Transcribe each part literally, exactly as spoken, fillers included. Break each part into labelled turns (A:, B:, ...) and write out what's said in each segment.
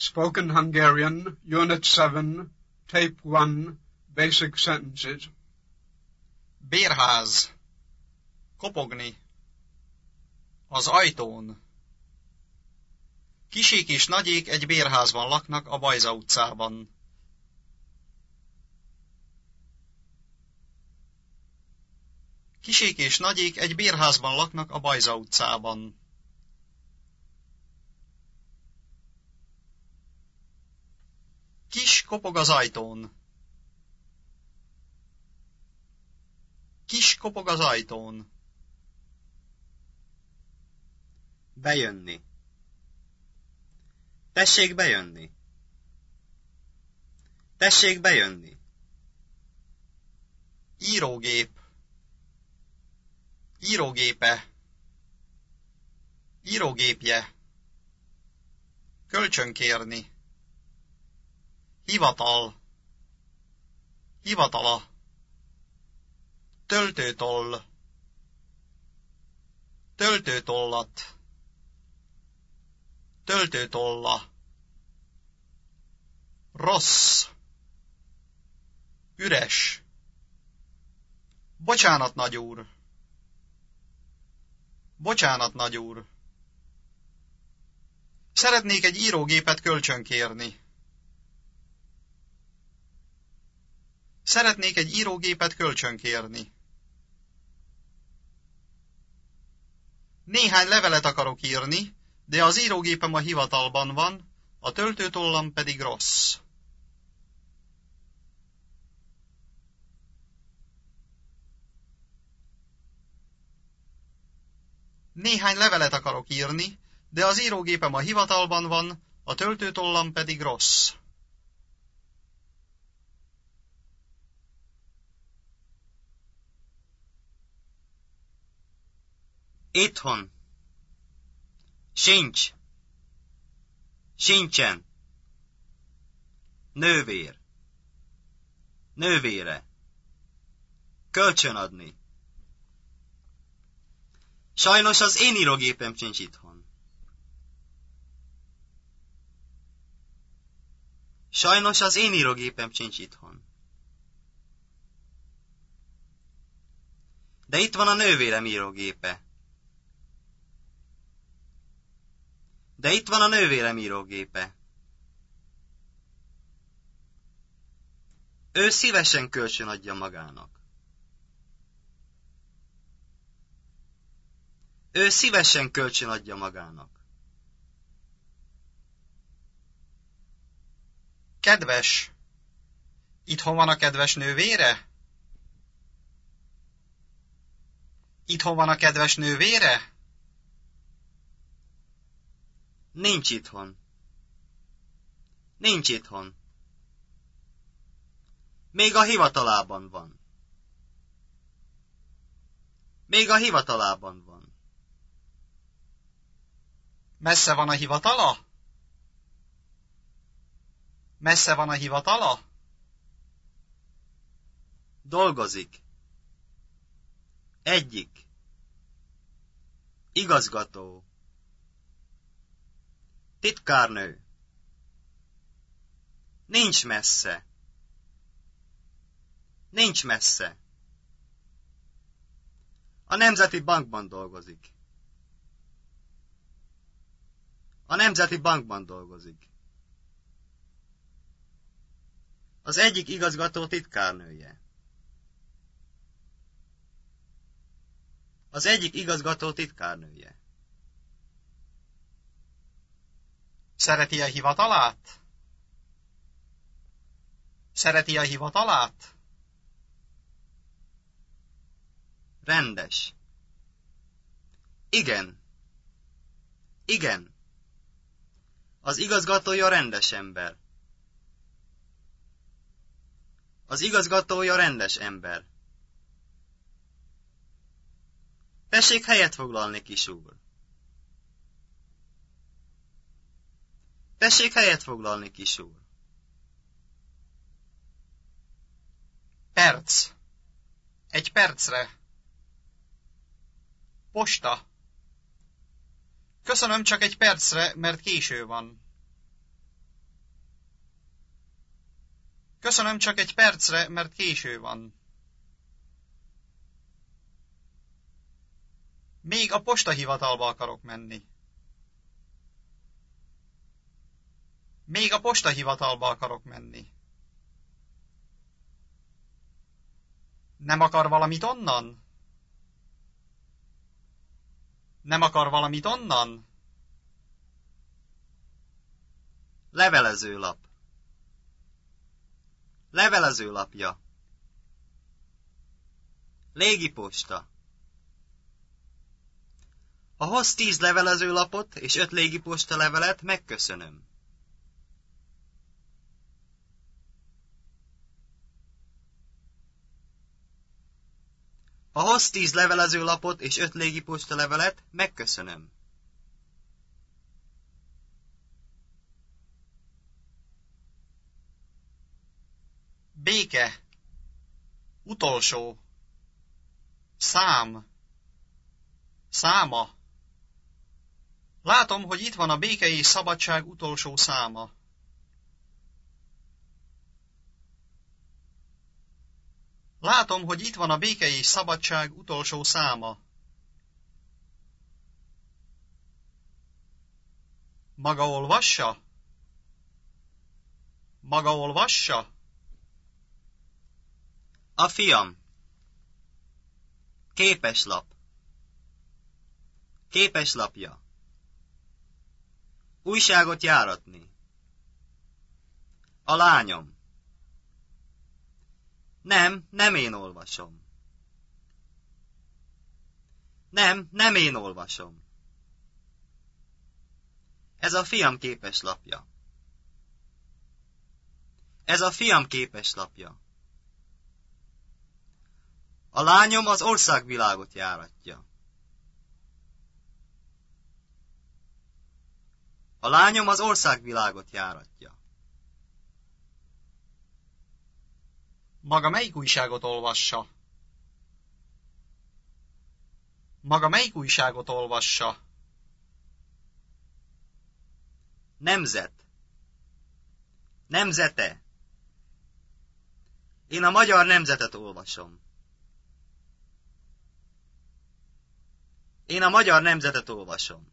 A: Spoken Hungarian, Unit seven, Tape one, Basic Sentences.
B: Bérház. Kopogni. Az ajtón. Kisék és nagyék egy bérházban laknak a Bajza utcában. Kisék és nagyék egy bérházban laknak a Bajza utcában. Kis kopog az ajtón. Kis kopog az ajtón.
C: Bejönni. Tessék bejönni. Tessék bejönni.
B: Írógép. Írógépe. Írógépje. Kölcsönkérni. Hivatal. Hivatala. Töltőtoll. Töltőtollat. Töltőtolla. Rossz. Üres. Bocsánat, nagyúr. Bocsánat, nagyúr. Szeretnék egy írógépet kölcsönkérni. Szeretnék egy írógépet kölcsönkérni. Néhány levelet akarok írni, de az írógépem a hivatalban van, a töltőtollam pedig rossz. Néhány levelet akarok írni, de az írógépem a hivatalban van, a töltőtollam pedig rossz.
C: Itthon. Sincs. Sincsen. Nővér. Nővére. Kölcsönadni. Sajnos az én írógépem sincs itthon. Sajnos az én írógépem sincs itthon. De itt van a nővérem írógépe. De itt van a nővérem írógépe. Ő szívesen kölcsönadja magának. Ő szívesen kölcsönadja magának.
B: Kedves. Itthon van a kedves nővére? Itthon van a kedves nővére?
C: Nincs itthon. Nincs itthon. Még a hivatalában van. Még a hivatalában van.
B: Messze van a hivatala? Messze van a hivatala?
C: Dolgozik. Egyik. Igazgató. Titkárnő. Nincs messze. Nincs messze. A Nemzeti Bankban dolgozik. A Nemzeti Bankban dolgozik. Az egyik igazgató titkárnője. Az egyik igazgató titkárnője.
B: Szereti a hivatalát? Szereti a hivatalát?
C: Rendes. Igen. Igen. Az igazgatója rendes ember. Az igazgatója rendes ember. Tessék helyet foglalni, kis úr. Tessék helyet foglalni, kis úr.
B: Perc. Egy percre. Posta. Köszönöm, csak egy percre, mert késő van. Köszönöm, csak egy percre, mert késő van. Még a postahivatalba akarok menni. Még a postahivatalba akarok menni. Nem akar valamit onnan? Nem akar valamit onnan?
C: Levelezőlap. Levelezőlapja. Légiposta. Ha hoz tíz levelezőlapot és öt légiposta levelet, megköszönöm. Ha hoz tíz levelezőlapot és öt légiposta levelet, megköszönöm.
B: Béke. Utolsó. Szám. Száma. Látom, hogy itt van a béke és szabadság utolsó száma. Látom, hogy itt van a béke és szabadság utolsó száma. Maga olvassa? Maga olvassa?
C: A fiam. Képeslap. Képeslapja. Újságot járatni. A lányom. Nem, nem én olvasom. Nem, nem én olvasom. Ez a fiam képeslapja. Ez a fiam képeslapja. A lányom az országvilágot járatja. A lányom az országvilágot járatja.
B: Maga melyik újságot olvassa? Maga melyik újságot olvassa?
C: Nemzet. Nemzete. Én a Magyar Nemzetet olvasom. Én a Magyar Nemzetet olvasom.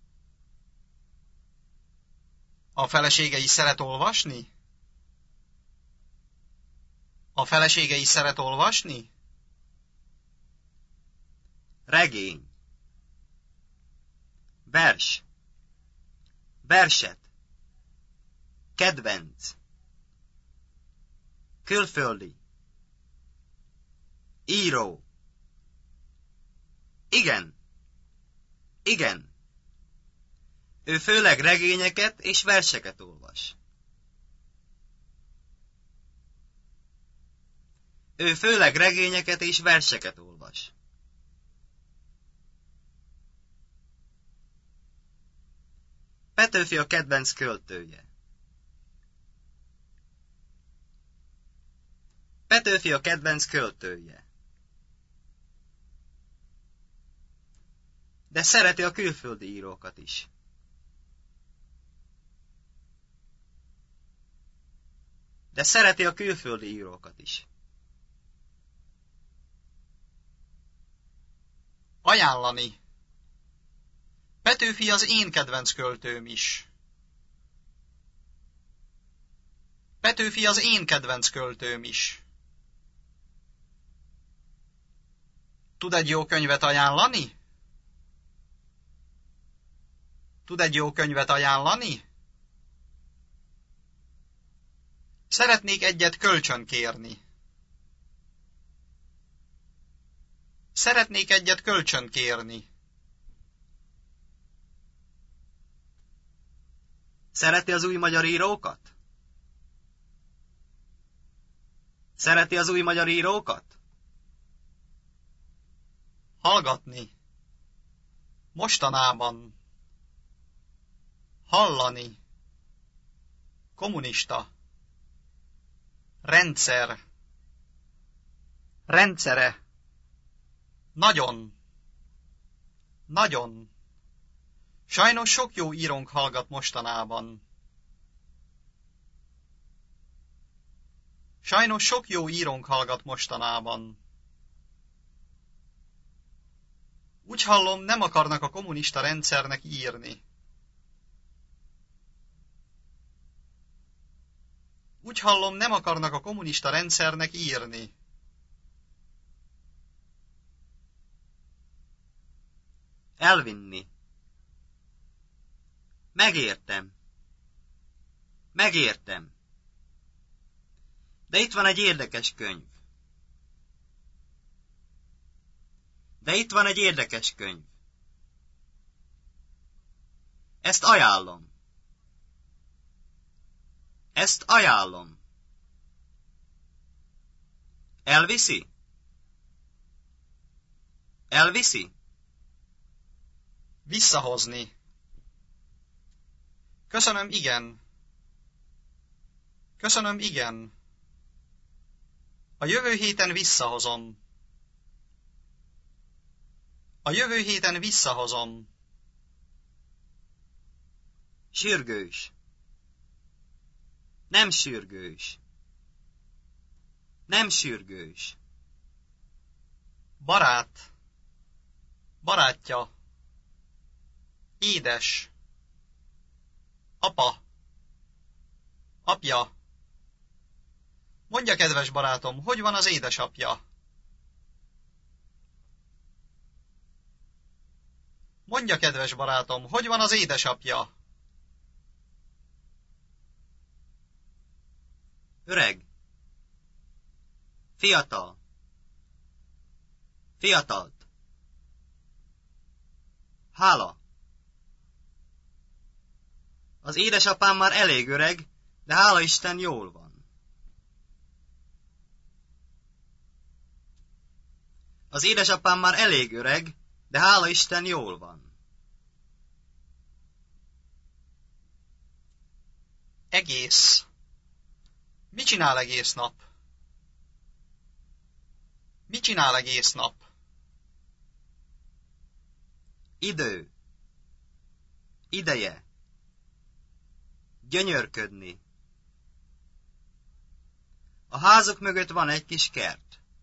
B: A felesége is szeret olvasni? A felesége is szeret olvasni?
C: Regény. Vers. Verset. Kedvenc. Külföldi. Író. Igen. Igen. Ő főleg regényeket és verseket olvas. Ő főleg regényeket és verseket olvas. Petőfi a kedvenc költője. Petőfi a kedvenc költője. De szereti a külföldi írókat is. De szereti a külföldi írókat is.
B: Ajánlani. Petőfi az én kedvenc költőm is. Petőfi az én kedvenc költőm is. Tud egy jó könyvet ajánlani? Tud egy jó könyvet ajánlani? Szeretnék egyet kölcsön kérni. Szeretnék egyet kölcsön kérni.
C: Szereti az új magyar írókat? Szereti az új magyar írókat?
B: Hallgatni. Mostanában. Hallani. Kommunista. Rendszer. Rendszere. Nagyon. Nagyon. Sajnos sok jó írónk hallgat mostanában. Sajnos sok jó írónk hallgat mostanában. Úgy hallom, nem akarnak a kommunista rendszernek írni. Úgy hallom, nem akarnak a kommunista rendszernek írni.
C: Elvinni. Megértem. Megértem. De itt van egy érdekes könyv. De itt van egy érdekes könyv. Ezt ajánlom. Ezt ajánlom. Elviszi? Elviszi?
B: Visszahozni. Köszönöm, igen. Köszönöm, igen. A jövő héten visszahozom. A jövő héten visszahozom.
C: Sürgős. Nem sürgős. Nem sürgős.
B: Barát. Barátja. Édes. Apa. Apja. Mondja, kedves barátom, hogy van az édesapja? Mondja, kedves barátom, hogy van az édesapja?
C: Öreg. Fiatal. Fiatalt. Hála. Az édesapám már elég öreg, de hála Isten jól van. Az édesapám már elég öreg, de hála Isten jól van.
B: Egész. Mit csinál egész nap? Mit csinál egész nap?
C: Idő. Ideje. Gyönyörködni. A házuk mögött van egy kis kert.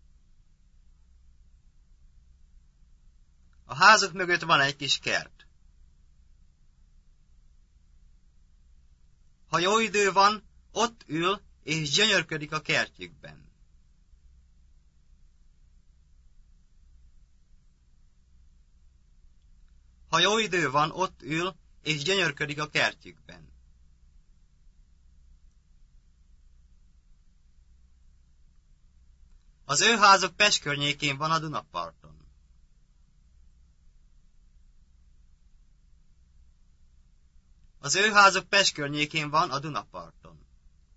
C: A házuk mögött van egy kis kert. Ha jó idő van, ott ül és gyönyörködik a kertjükben. Ha jó idő van, ott ül és gyönyörködik a kertjükben. Az ő házuk Pest környékén van a Dunaparton. Az ő házuk Pest környékén van a Dunaparton.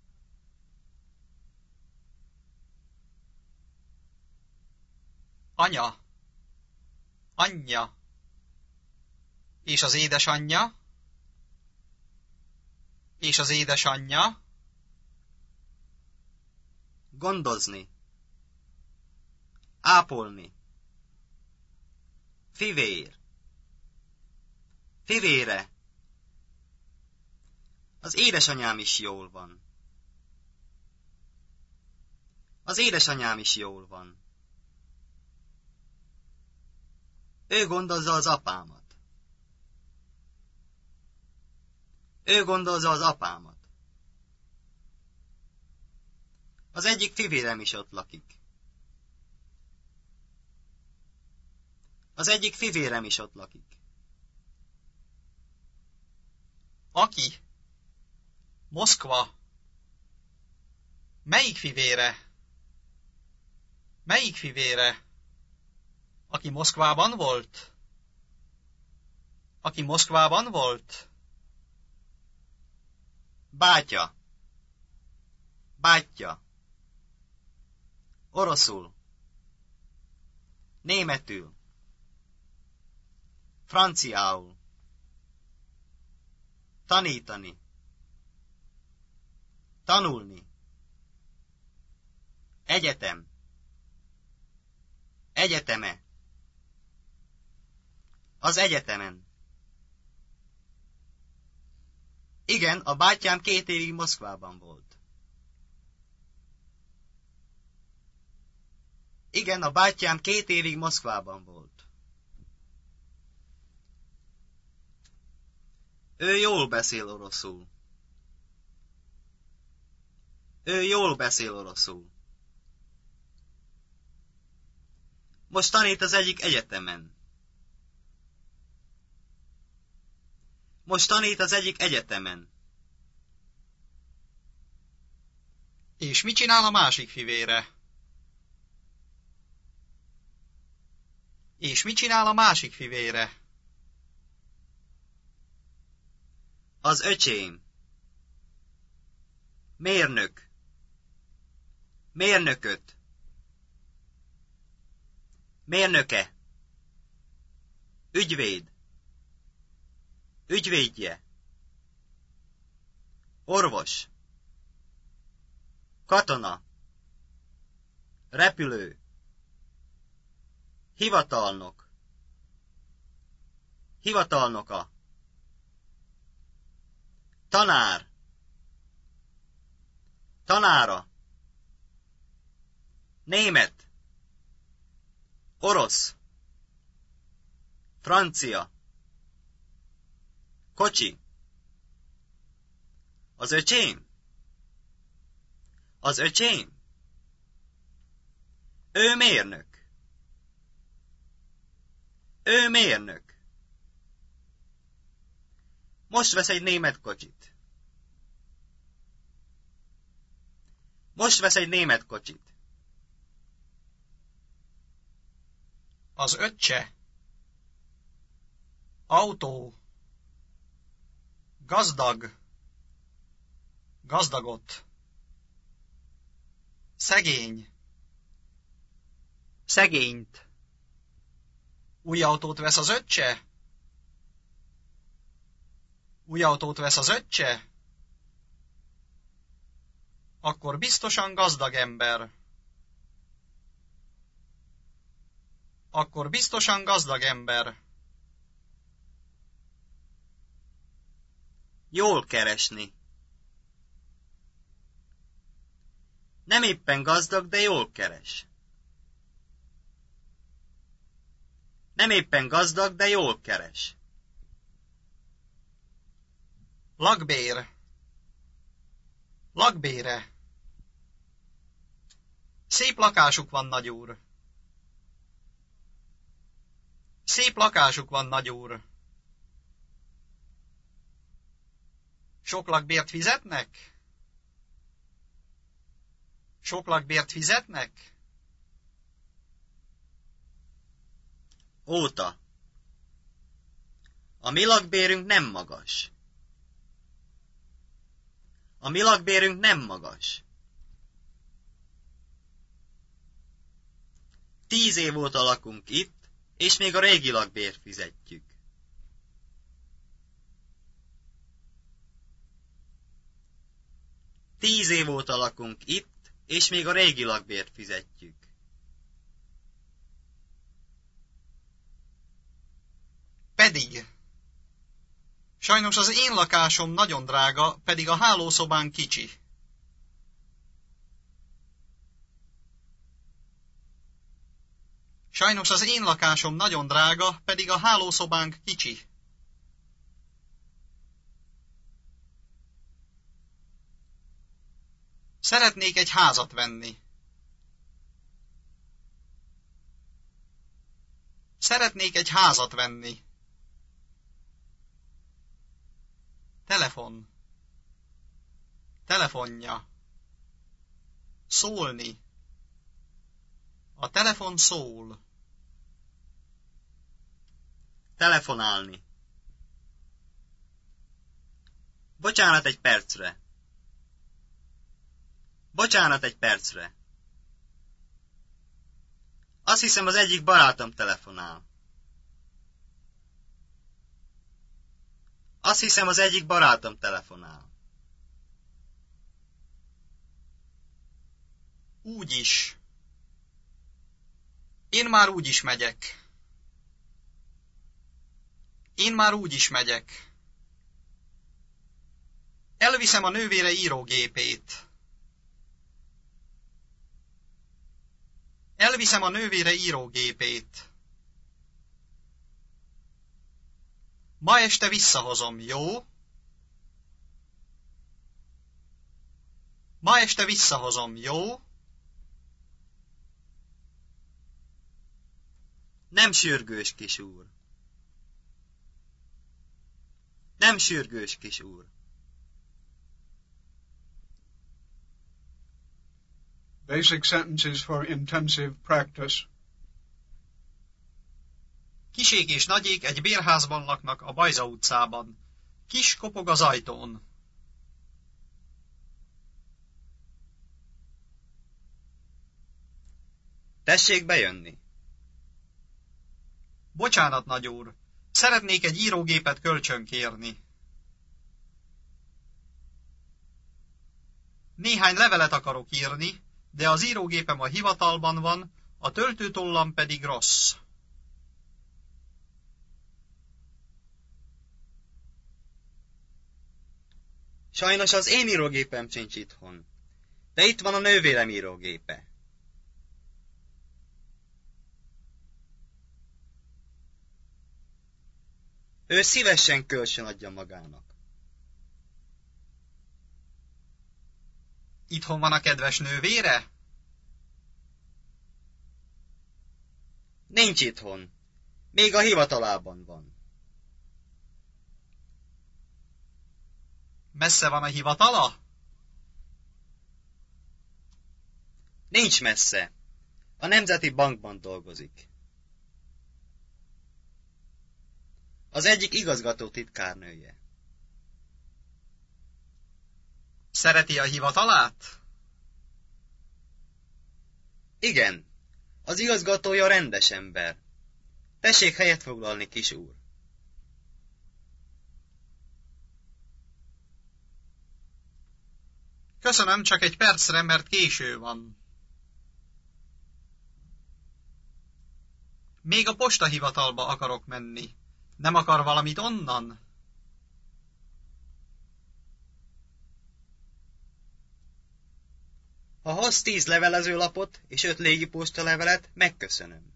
B: Anya. Anyja. És az édesanyja? És az édesanyja?
C: Gondozni. Ápolni. Fivér. Fivére. Az édesanyám is jól van. Az édesanyám is jól van. Ő gondozza az apámat. Ő gondozza az apámat. Az egyik fivérem is ott lakik. Az egyik fivérem is ott lakik.
B: Aki? Moszkva. Melyik fivére? Melyik fivére? Aki Moszkvában volt? Aki Moszkvában volt?
C: Bátya. Bátyja. Oroszul. Németül. Franciául. Tanítani. Tanulni. Egyetem. Egyeteme. Az egyetemen. Igen, a bátyám két évig Moszkvában volt. Igen, a bátyám két évig Moszkvában volt. Ő jól beszél oroszul. Ő jól beszél oroszul. Most tanít az egyik egyetemen. Most tanít az egyik egyetemen.
B: És mit csinál a másik fivére? És mit csinál a másik fivére?
C: Az öcsém. Mérnök. Mérnököt. Mérnöke. Ügyvéd. Ügyvédje. Orvos. Katona. Repülő. Hivatalnok. Hivatalnoka. Tanár. Tanára. Német. Orosz. Francia. Kocsi. Az öcsém? Az öcsém? Ő mérnök. Ő mérnök. Most vesz egy német kocsit. Most vesz egy német kocsit.
B: Az öccse. Autó. Gazdag. Gazdagot. Szegény.
C: Szegényt.
B: Új autót vesz az öccse? Új autót vesz az öccse? Akkor biztosan gazdag ember. Akkor biztosan gazdag ember.
C: Jól keresni. Nem éppen gazdag, de jól keres. Nem éppen gazdag, de jól keres.
B: Lakbér. Lakbére. Szép lakásuk van, nagyúr. Szép lakásuk van, nagyúr. Sok lakbért fizetnek? Sok lakbért fizetnek?
C: Óta. A mi lakbérünk nem magas. A mi lakbérünk nem magas. Tíz év óta lakunk itt, és még a régi lakbért fizetjük. Tíz év óta lakunk itt, és még a régi lakbért fizetjük.
B: Pedig. Sajnos az én lakásom nagyon drága, pedig a hálószobán kicsi. Sajnos az én lakásom nagyon drága, pedig a hálószobánk kicsi. Szeretnék egy házat venni. Szeretnék egy házat venni. Telefon. Telefonja. Szólni. A telefon szól.
C: Telefonálni. Bocsánat egy percre. Bocsánat egy percre. Azt hiszem, az egyik barátom telefonál. Azt hiszem, az egyik barátom telefonál.
B: Úgy is. Én már úgy is megyek. Én már úgy is megyek. Elviszem a nővére írógépét. Elviszem a nővére írógépét. Ma este visszahozom, jó? Ma este visszahozom, jó?
C: Nem sürgős, kis úr. Nem sürgős, kis úr.
A: Basic sentences for intensive practice.
B: Kisék és nagyék egy bérházban laknak a Bajza utcában. Kis kopog az ajtón.
C: Tessék bejönni.
B: Bocsánat, nagy úr. Szeretnék egy írógépet kölcsönkérni. Néhány levelet akarok írni, de az írógépem a hivatalban van, a töltőtollam pedig rossz.
C: Sajnos az én írógépem sincs itthon, de itt van a nővérem írógépe. Ő szívesen kölcsön adja magának.
B: Itthon van a kedves nővére?
C: Nincs itthon. Még a hivatalában van.
B: Messze van a hivatala?
C: Nincs messze. A Nemzeti Bankban dolgozik. Az egyik igazgató titkárnője.
B: Szereti a hivatalát?
C: Igen, az igazgatója rendes ember. Tessék helyet foglalni, kis úr.
B: Köszönöm, csak egy percre, mert késő van. Még a postahivatalba akarok menni. Nem akar valamit onnan?
C: Ha hoz tíz levelezőlapot és öt légiposta levelet, megköszönöm.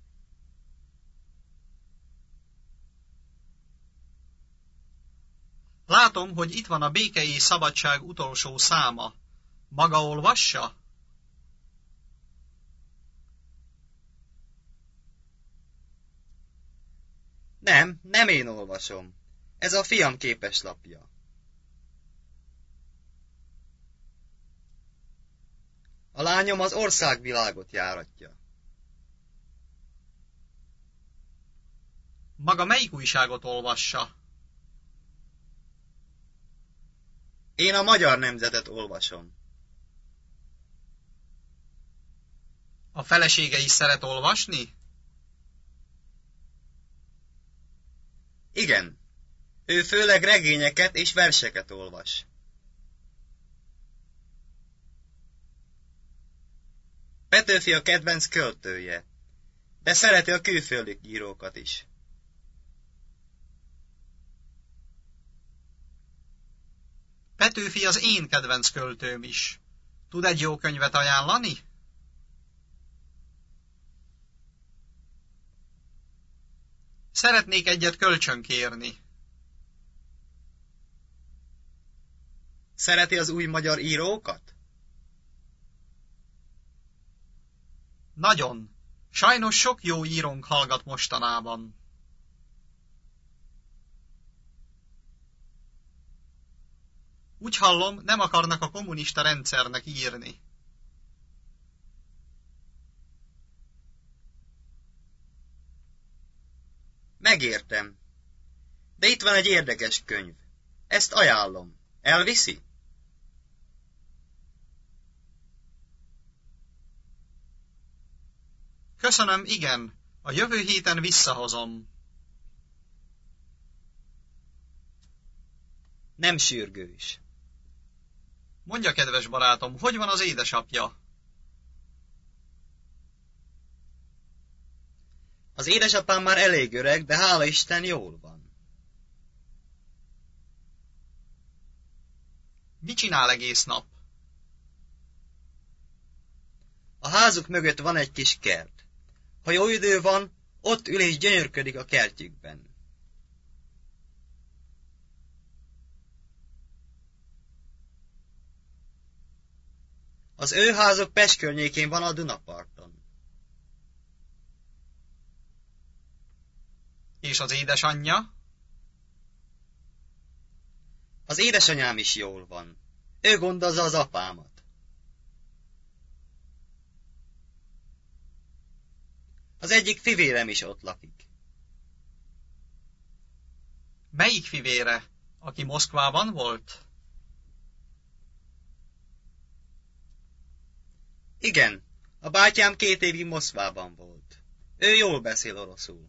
B: Látom, hogy itt van a Béke és Szabadság utolsó száma. Maga olvassa?
C: Nem, nem én olvasom. Ez a fiam képeslapja. A lányom az országvilágot járatja.
B: Maga melyik újságot olvassa?
C: Én a Magyar Nemzetet olvasom.
B: A felesége is szeret olvasni?
C: Igen, ő főleg regényeket és verseket olvas. Petőfi a kedvenc költője, de szereti a külföldi írókat is.
B: Petőfi az én kedvenc költőm is. Tud egy jó könyvet ajánlani? Szeretnék egyet kölcsönkérni.
C: Szereti az új magyar írókat?
B: Nagyon. Sajnos sok jó írónk hallgat mostanában. Úgy hallom, nem akarnak a kommunista rendszernek írni.
C: Megértem. De itt van egy érdekes könyv. Ezt ajánlom. Elviszi?
B: Köszönöm, igen. A jövő héten visszahozom.
C: Nem sürgős.
B: Mondja, kedves barátom, hogy van az édesapja?
C: Az édesapám már elég öreg, de hála Isten jól van.
B: Mit csinál egész nap?
C: A házuk mögött van egy kis kert. Ha jó idő van, ott ül és gyönyörködik a kertjükben. Az ő házuk Pest környékén van a Dunaparton.
B: És az édesanyja?
C: Az édesanyám is jól van. Ő gondozza az apámat. Az egyik fivérem is ott lakik.
B: Melyik fivére? Aki Moszkvában volt?
C: Igen, a bátyám két évig Moszkvában volt. Ő jól beszél oroszul.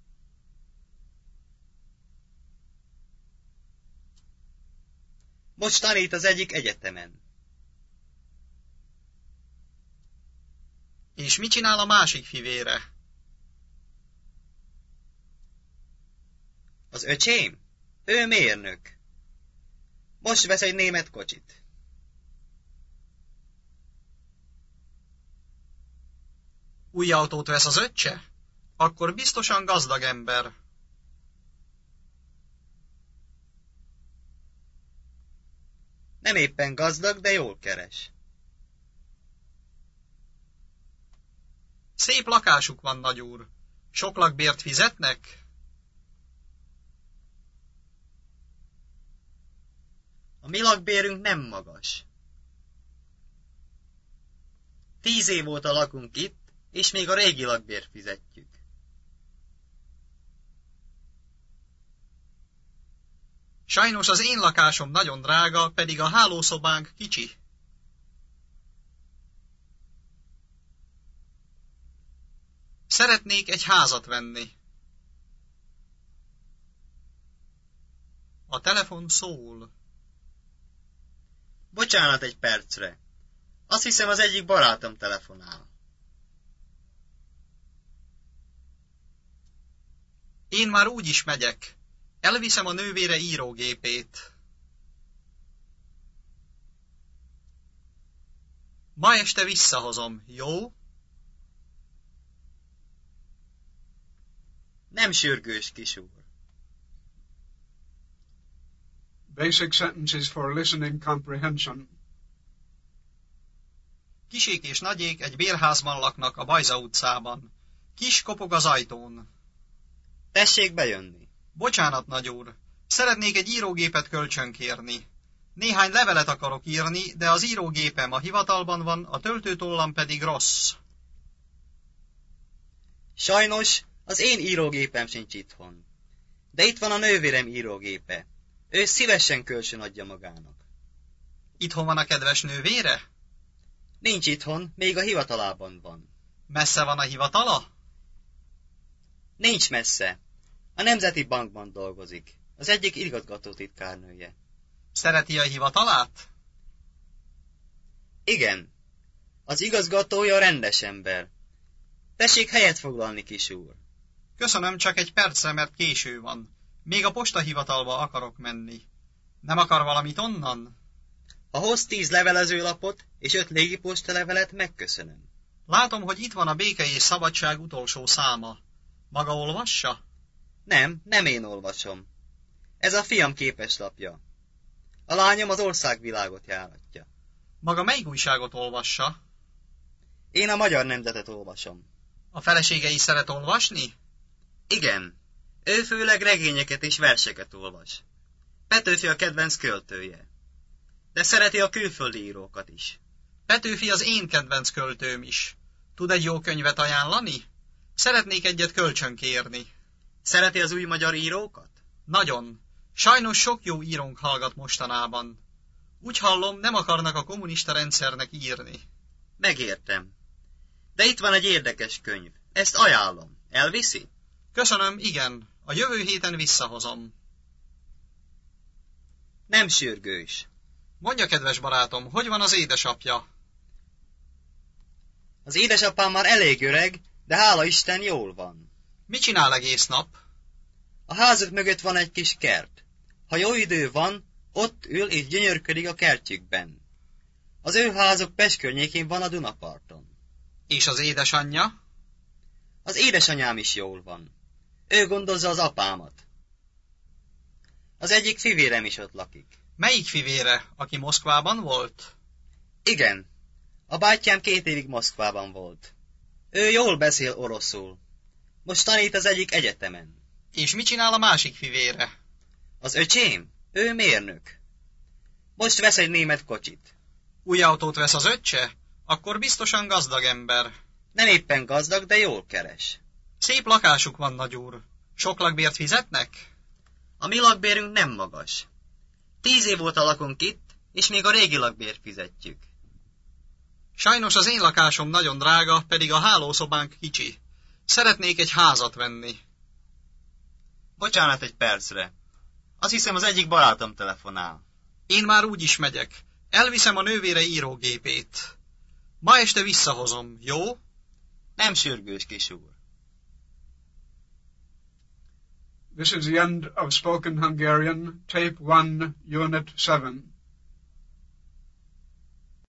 C: Most tanít az egyik egyetemen.
B: És mit csinál a másik fivére?
C: Az öcsém? Ő mérnök. Most vesz egy német kocsit.
B: Új autót vesz az öccse? Akkor biztosan gazdag ember.
C: Nem éppen gazdag, de jól keres.
B: Szép lakásuk van, nagyúr. Sok lakbért fizetnek?
C: A mi lakbérünk nem magas. Tíz év óta lakunk itt, és még a régi lakbért fizetjük.
B: Sajnos az én lakásom nagyon drága, pedig a hálószobánk kicsi. Szeretnék egy házat venni. A telefon szól.
C: Bocsánat egy percre. Azt hiszem, az egyik barátom telefonál.
B: Én már úgy is megyek. Elviszem a nővére írógépét. Ma este visszahozom, jó?
C: Nem sürgős, kisúr.
A: Basic sentences for listening comprehension.
B: Kisék és nagyék egy bérházban laknak a Bajza utcában. Kis kopog az ajtón.
C: Tessék bejönni.
B: Bocsánat, nagyúr. Szeretnék egy írógépet kölcsönkérni. Néhány levelet akarok írni, de az írógépem a hivatalban van, a töltőtollam pedig rossz.
C: Sajnos az én írógépem sincs itthon. De itt van a nővérem írógépe. Ő szívesen kölcsön adja magának.
B: Itthon van a kedves nővére?
C: Nincs itthon, még a hivatalában van.
B: Messze van a hivatala?
C: Nincs messze. A Nemzeti Bankban dolgozik. Az egyik igazgatótitkárnője.
B: Szereti a hivatalát?
C: Igen. Az igazgatója rendes ember. Tessék helyet foglalni, kis úr.
B: Köszönöm, csak egy percre, mert késő van. Még a postahivatalba akarok menni. Nem akar valamit onnan?
C: Ha hoz tíz levelezőlapot és öt légipostalevelet, megköszönöm.
B: Látom, hogy itt van a Béke és Szabadság utolsó száma. Maga olvassa?
C: Nem, nem én olvasom. Ez a fiam képeslapja. A lányom az országvilágot járatja.
B: Maga melyik újságot olvassa?
C: Én a Magyar Nemzetet olvasom.
B: A felesége is szeret olvasni?
C: Igen. Ő főleg regényeket és verseket olvas. Petőfi a kedvenc költője. De szereti a külföldi írókat is.
B: Petőfi az én kedvenc költőm is. Tud egy jó könyvet ajánlani? Szeretnék egyet kölcsönkérni.
C: Szereti az új magyar írókat?
B: Nagyon. Sajnos sok jó írónk hallgat mostanában. Úgy hallom, nem akarnak a kommunista rendszernek írni.
C: Megértem. De itt van egy érdekes könyv. Ezt ajánlom. Elviszi?
B: Köszönöm, igen. A jövő héten visszahozom.
C: Nem sürgős.
B: Mondja, kedves barátom, hogy van az édesapja?
C: Az édesapám már elég öreg, de hála Isten jól van.
B: Mit csinál egész nap?
C: A házuk mögött van egy kis kert. Ha jó idő van, ott ül és gyönyörködik a kertjükben. Az ő házuk Pest környékén van a Dunaparton.
B: És az édesanyja?
C: Az édesanyám is jól van. Ő gondozza az apámat. Az egyik fivérem is ott lakik.
B: Melyik fivére, aki Moszkvában volt?
C: Igen, a bátyám két évig Moszkvában volt. Ő jól beszél oroszul. Most tanít az egyik egyetemen.
B: És mit csinál a másik fivére?
C: Az öcsém? Ő mérnök. Most vesz egy német kocsit.
B: Új autót vesz az öccse? Akkor biztosan gazdag ember.
C: Nem éppen gazdag, de jól keres.
B: Szép lakásuk van, nagyúr. Sok lakbért fizetnek?
C: A mi lakbérünk nem magas. Tíz év óta lakunk itt, és még a régi lakbért fizetjük.
B: Sajnos az én lakásom nagyon drága, pedig a hálószobánk kicsi. Szeretnék egy házat venni.
C: Bocsánat egy percre. Azt hiszem az egyik barátom telefonál.
B: Én már úgy is megyek. Elviszem a nővére írógépét. Ma este visszahozom, jó?
C: Nem sürgős, kis úr.
A: This is the end of Spoken Hungarian, Tape one, Unit seven.